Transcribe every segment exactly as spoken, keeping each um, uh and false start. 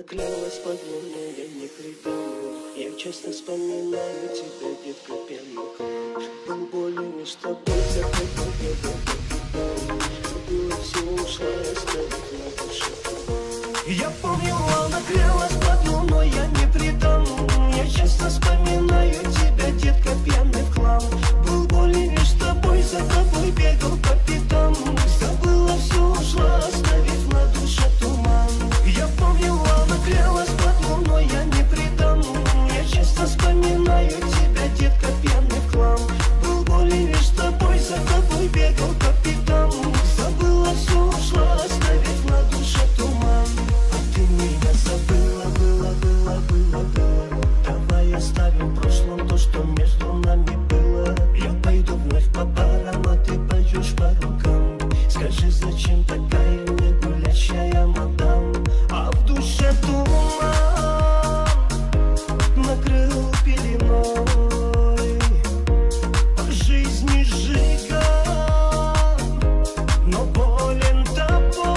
Клялась под луной, я не предану. Я часто вспоминаю тебя, детка, пьяных. Был болен с тобой, за тобой я был. Было все ушло, оставив на душе. Я помню, она клялась под луной, я не предану. Я часто вспоминаю тебя, детка, пьяный в хлам. Был болен с тобой, за тобой бегал по пятам. Забыла, все ушло, оставив на душе туман. Я помню, она клялась под луной, я не предану. Я часто вспоминаю тебя, детка, пьяный в хлам. Был болен с тобой, за тобой бегал по пятам. Забыла, все ушло, оставив на душе туман. А ты меня забыла, было, было, было, было. Давай оставим в прошлом то, что между нами было. Я пойду вновь по барам, а ты пойдешь по рукам. Скажи, зачем такая мне гулящая мадам? А в душе туман накрыл пеленой. По жизни жиган, но болен тобой.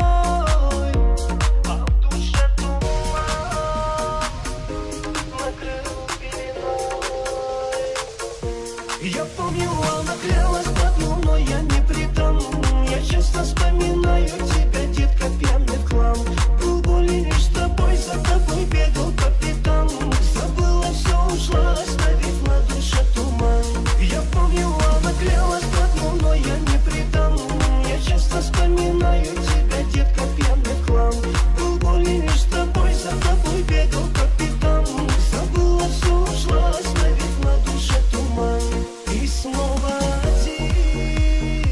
А в душе туман накрыл пеленой. Я помню, она клялась под луной, я не предану. Я часто вспоминаю тебя, детка, пьяный в хлам. Был болен с тобой, за тобой бегал по пятам. Забыла, все ушло, оставив на душе туман. Я помню, она клялась под луной, я не предану. Я часто вспоминаю тебя, детка, пьяный в хлам. Был болен с тобой, за тобой бегал по пятам. Забыла, все ушло, оставив на душе туман. И снова один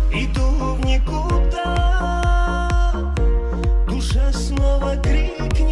иду в никуда. Душа снова крикнет.